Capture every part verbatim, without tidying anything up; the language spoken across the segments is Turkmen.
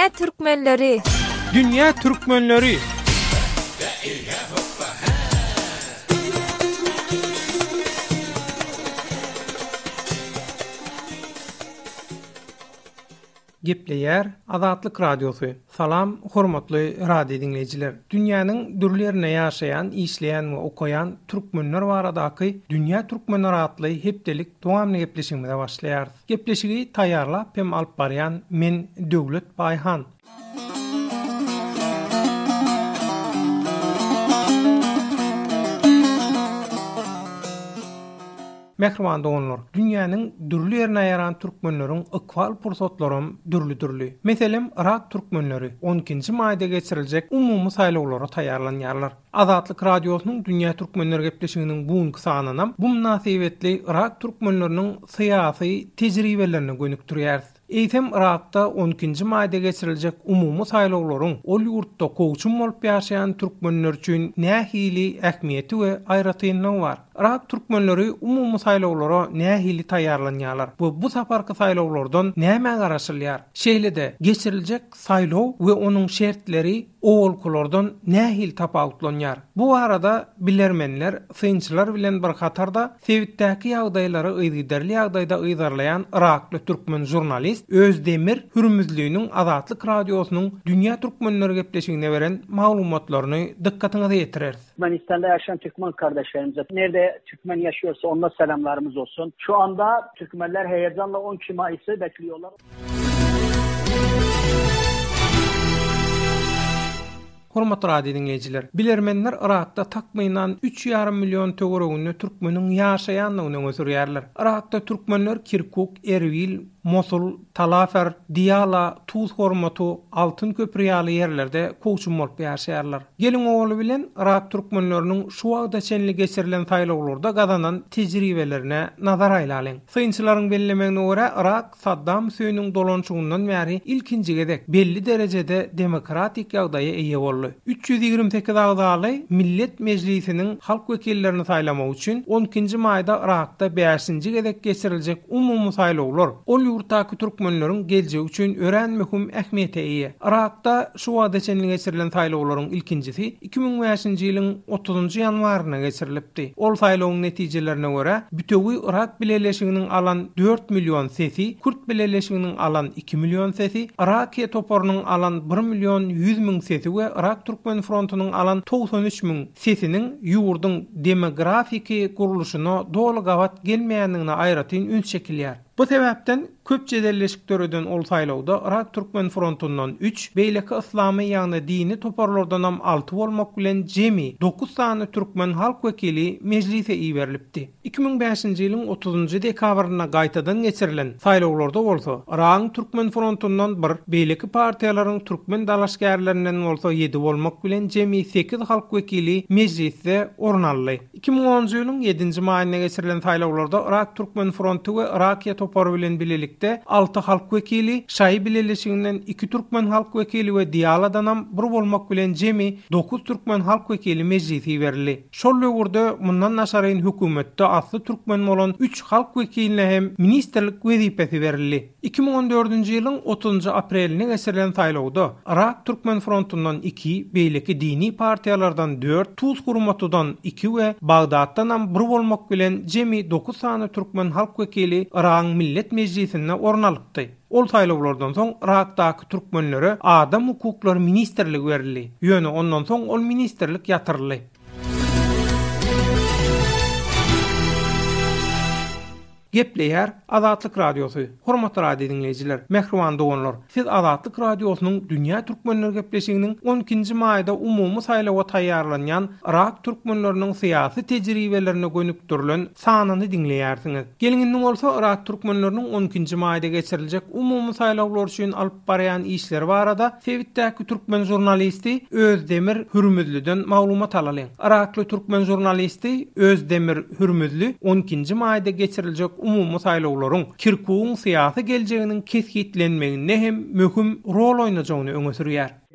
Dünya Türkmenleri. Dünya Türkmenleri. Gepleyer Azatlyk Radiosu. Salam, hormatly radio dinleyijiler. Dünýäniň dürli ýerine ýaşaýan, işleýän we okuyan türkmenler baradaky Dünya Türkmenleri atly hepdelik dowamly gepleşigimize başlaýar. Gepleşigi taýýarlap hem alyp barýan men Döwlet Baýhan. Mehriban doganlar, dünýäniň dürli ýerine ýaran türkmenleriň ykbal pursatlarym dürli-dürli. Meselem, Irak türkmenleri on ikinji maýda geçiriljek umumy saýlawlara taýýarlanýarlar. Azatlyk Radiosynyň Dünya Türkmenleri gepleşiginiň bugunky sanyna bu münasibetli Irak türkmenleriniň syýasy tejribelerini gönükdirýär. Eýsem Irakda on ikinji maýda geçiriljek umumy saýlawlaryň ol ýurtda kowçum bolup ýaşaýan türkmenler üçin nähili ähmiýeti we aýratynlygy bar. Irak türkmenleri umumy saýlawlara nähili taýýarlanýarlar. Bu bu saparky saýlawlardan näme garaşylýar? Şeýlede geçiriljek saýlaw we onuň şertleri owalkulardan nähili tapawutlanýar. Bu arada bilermenler, synçylar bilen bir hatarda Sewitdäki ýagdaýlary ýygydarly ýagdaýda ýydarlayan Irakly türkmen jurnalist Özdemir Hürmüzlüğünün Azatlyk Radiosynyň Dünya Türkmenleri gepleşigine beren maglumatlaryny dikkatiňize ýetirer. Türkmenistan'da yaşayan Türkmen kardeşlerimize, nerede Türkmen yaşıyorsa onlara selamlarımız olsun. Şu anda Türkmenler heyecanla on iki Mayıs'ı bekliyorlar. Hormatly radio dinleyijiler, bilermenler Irakda takmynan üç ýarym million töweregini türkmeniň ýaşaýanlygyny öňe. Irakda türkmenler Kirkuk, Erbil, Mosul, Talafer, Diyala, Tuz hormatu, Altın köprü ýaly ýerlerde kowçum bolup ýaşaýarlar. Gelin oğlu bilen Irak türkmenleriniň şu wagda çenli geçirilen saýlawlarda gazanan tejribelerine nazar aýlalyň. Synçylaryň bellemegine görä Irak Saddam Hüseýniň dolanşygyndan bäri ilkinji gedek belli derejede demokratik ýagdaýa eýe boldy. üç ýüz ýigirmi sekiz agdaly Millet Meclisiniň halk wekillerini saýlamak üçin on ikinji maýda Irakda beşinji gedek geçiriljek umumy saýlawlar ol ýurtdaky türkmenleriň geljegi üçin ören möhüm ähmiýete eýe. Irakda şu wagda çenli geçirilen saýlawlaryň ilkinjisi iki ming beşinji ýylyň otuzunji ýanwaryna geçirilipdi. Ol saýlawyň netijelerine görä bütöwi Irak bileleşiginiň alan dört million sesi, Kürt bileleşiginiň alan iki million sesi, Irakiýe toparynyň alan bir million yüz ming sesi we Irak Türkmen frontunyň alan doksan üç ming sesiniň ýurduň demografiki guruluşyna dolu gawat gelmeýändigine aýratyn üns çekilýär. Bu sebäpden köp jedelleşiklerden ol saýlawda Irak Türkmen frontundan üç, beýleki islamy ýagny dini toparlardan ham altı bolmak bilen jemi dokuz sany türkmen halk wekili meclise iýerilipdi. iki ming beşinji ýylyň otuzunji dekabryna gaýtadan geçirilen saýlawlarda bolsa, Irak Türkmen frontundan bir, beýleki partiýalaryň türkmen dalaşgärlerinden bolsa ýedi bolmak bilen jemi sekiz halk wekili mecliste orun aldy. iki ming onunji ýylyň ýedinji maýyna geçirilen saýlawlarda Irak Türkmen frontu we Irakiýe topar bilen bilelikde altı halk wekili, Şaý bileleşiginden iki türkmen halk wekili we Diyaladan ham bir bolmak bilen jemi dokuz türkmen halk wekili meclisi berildi. Şol ýurda mundan naşaryn hökümetde asly türkmen bolan üç halk wekiline hem ministerlik wezipesi berildi. iki ming on dördünji ýylyň otuzunji aprelinde geçirilen saýlawda Irak Türkmen frontundan iki, beýleki dini partiýalardan dört, Tuz hurmatydan iki we Bagdatdan ham bir bolmak bilen jemi dokuz sany türkmen halk wekili Irak Millet Meclisine orun alypdy. Ol saýlawlardan soň Irakdaky türkmenlere adam hukuklary ministerligi berildi. Ýöne ondan soň ol ministerlik ýatyrly. Gepleýär Azatlyk Radiosu. Hormatly radio dinleyijiler, mehriban doganlar. Siz Azatlyk Radiosynyň Dünya Türkmenleri gepleşiginiň on ikinji maýda umumy saýlawa taýýarlanýan Irak türkmenleriniň syýasy tejribelerini gönükdirilen sanyny dinleýärsiňiz. Geliniň bolsa Irak türkmenleriniň on ikinji maýda geçiriljek umumy saýlawlar üçin alyp barýan işleri barada Sewitdäki türkmen jurnalisti Özdemir Hürmüzlüden maglumat alalyň. Irakly türkmen jurnalisti Özdemir Hürmüzlü on ikinji maýda geçiriljek umumy saýlawlaryň Kirkuk'un syýasy geljeginiň kesgitlenmeginde hem möhüm rol oýnajagyny öňe sürýär.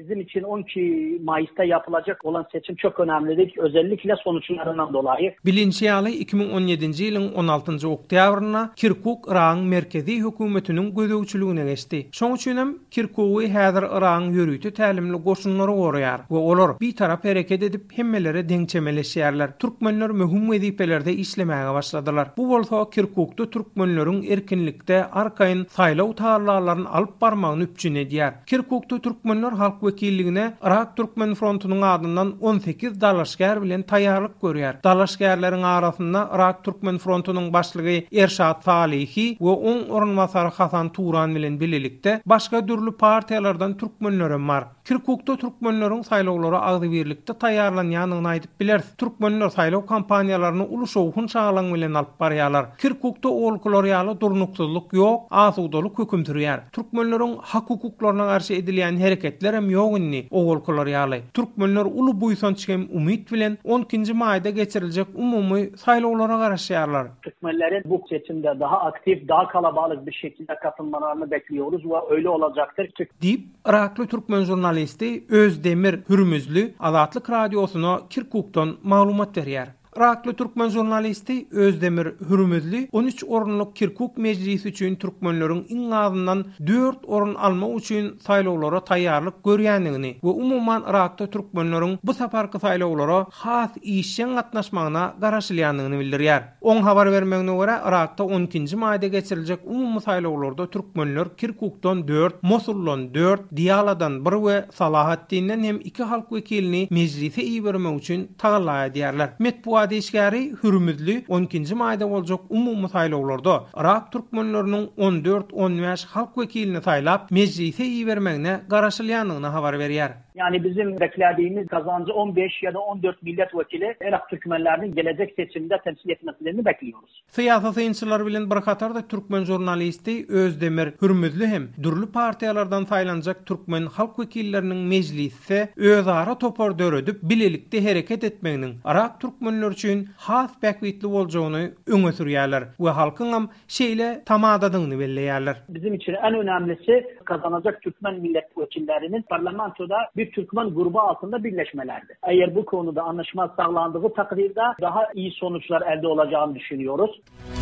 Bizim için on iki Mayıs'ta yapılacak olan seçim çok önemlidir. Özellikle sonuçlarından dolayı. Bilinçli iki bin on yedinji ýylyň on altynjy oktýabryna Kirkuk Iran merkezi hökümetiniň gözegçiligine geçdi. Şoň üçin hem Kirkuky häzir Iran ýörüýti tälimli goşunlary goraýar we olar bir tarap hereket edip hemmelere deňçemeleşýärler. Türkmenler möhüm wezipelerde işlemäge başladylar. Bu bolsa Kirkukda türkmenleriň erkinlikde arkaýyn saýlaw taýlarlaryny alyp barmagyny üpçün edýär. Kirkukda türkmenler halk wekilligine Irak Türkmen frontunyň adyndan on sekiz dalaşgär bilen taýýarlyk görýär. Dalaşgärleriň arasynda Irak Türkmen frontunyň başlygy Erşat Salihi we on orunmasary Hasan Turan bilen bilelikde başga dürli partiýalardan türkmenlerim bar. Kirkukda türkmenleriň saýlawlary agdy birlikde taýýarlanýanyny aýdyp biler. Türkmenler saýlaw kampaniýalaryny uluşowhun çağlaň bilen alyp barýarlar. Kirkukda olkular ýaly durnuksuzlyk ýok, asudalyk höküm sürýär. Türkmenleriň hak hukuklaryna garşy edilýän hereketler hem ýok inni olkular ýaly. Türkmenler uly buýsanç hem umyt bilen on ikinji maýda geçiriljek umumy saýlawlara garaşýarlar. Türkmenlerin bu seçimde daha aktif, daha kalabalık bir şekilde katılmalarını bekliyoruz ve öyle olacaktır. Dip Irakly Türkmen jurnalisti Özdemir Hürmüzlü Azatlyk radiosuna Kirkukdan maglumat berýär. Irakly Türkmen jurnalisti Özdemir Hürmüzlü on üç orunluk Kirkuk meclisi üçin türkmenleriň iň azyndan dört orun alma üçin saýlawlara taýýarlyk görýändigini we umumyň Irakda türkmenleriň bu saparky saýlawlara has işen gatnaşmagyna garaşylýandygyny bildirýär. On habar bermegine görä Irakda on ikinji maýda geçiriljek umumy saýlawlarda türkmenler Kirkukdan dört, Mosuldan dört, Diyaladan bir we Salahattin'den hem iki halk wekilini meclise iýermek üçin tagalla edýärler. Metbuat Adişgäri Hürmüzlü on ikinji maýda boljak umumy saýlawlarda Irak türkmenleriniň on dört on beş halk wekilini saýlap meclise iýermegine garaşylýandygyny habar berýär. Yani bizim beklediğimiz kazancı on beş ya da on dört milletvekili Irak Türkmenlerinin gelecek seçimde temsil etmelerini bekliyoruz. Siyasi synçylar bilen bir qatar da Türkmen jurnalisti Özdemir Hürmüzlü hem dürli partiýalardan saýlanjak Türkmen halk wekilleriniň meclise özara topar döredip bilelikde hereket etmeginiň Irak türkmenler üçin has bäkwitli boljagyny öňe sürýärler we halkyň hem şeýle tamadadygyny belleýärler. Bizim için en önemlisi kazanacak Türkmen milletvekillerinin parlamentoda bir Türkmen grubu altında birleşmelerdi. Eğer bu konuda anlaşma sağlandığı takdirde daha iyi sonuçlar elde olacağını düşünüyoruz.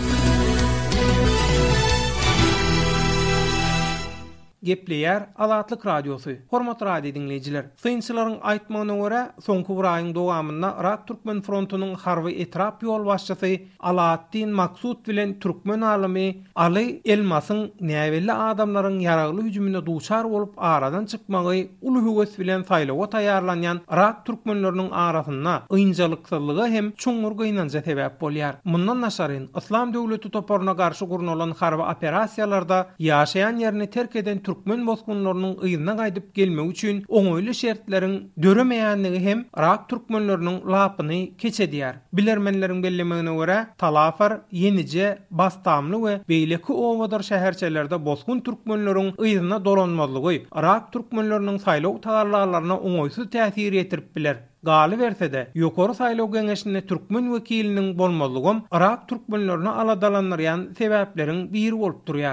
Gepleýär Azatlyk radiosu. Hormat radio dinleyijiler. Synçylaryň aýtmagyna görä, soňky bir aýyň dowamynda Irak Türkmen frontunyň harby etrap ýol başçysy Alaattin Maksut bilen türkmen alimy Ali Elmasyň näwelli adamlaryň ýaragly hüjümine duçar bolup aradan çykmagy uly höwes bilen saýlawa taýýarlanýan Irak türkmenleriniň arasynda ynjylyksyzlygy hem çoňur gynança sebäp bolýar. Mundan naşaryn Islam döwleti toparyna garşy gurulan harby operasiýalarda ýaşaýan ýerini terk eden Türkmen bozgunlarynyň ýygyna gaýdyp gelmek üçin oňoýly şertleriň döremeýändigi hem Irak türkmenleriniň lapyny keçedýär. Bilermenleriň bellemegine görä, Talafar, Yenice, Bastamly we beýleki owadar şäherçelerde bozgun türkmenleriň ýygyna dolanmalygy Irak türkmenleriniň saýlaw taýlarlaryna oňoýsuz täsir etdirip biler. Galy berse de ýokary saýlaw geňeşinde türkmen wekiliniň bolmalygy Irak türkmenlerini aladalanýan sebäpleriň biri bolup durýar.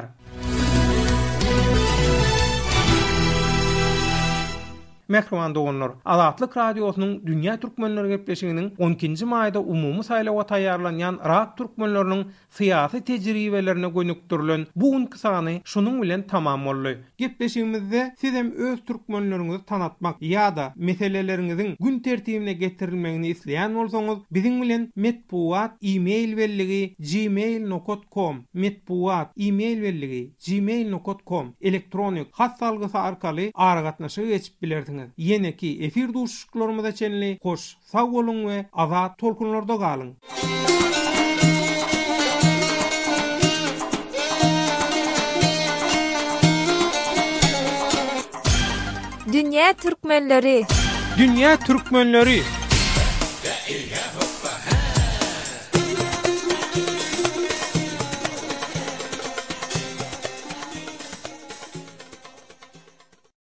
Mehriban doganlar, Azatlyk radiosynyň dünýä türkmenleri gepleşiginiň on ikinji maýda umumy saýlawa taýýarlanýan Irak türkmenleriniň syýasy tejribelerine gönükdirilen bu inkisany şunuň bilen tamam boldy. Gepleşigimizde siz hem öz türkmenleriňizi tanatmak ýa-da meseleleriňiziň gün tertibine getirilmegini isleýän bolsaňyz, biziň bilen metbuat e-mail belligi gmail nokta com metbuat e-mail belligi gmail nokta com elektronik hat salgysy arkaly aragatnaşyk geçip bilersiňiz. Yeneki efir duşuşlarymyza çenli hoş, sag bolun we azat tolkunlarda galyň. Dünya türkmenleri. Dünya türkmenleri.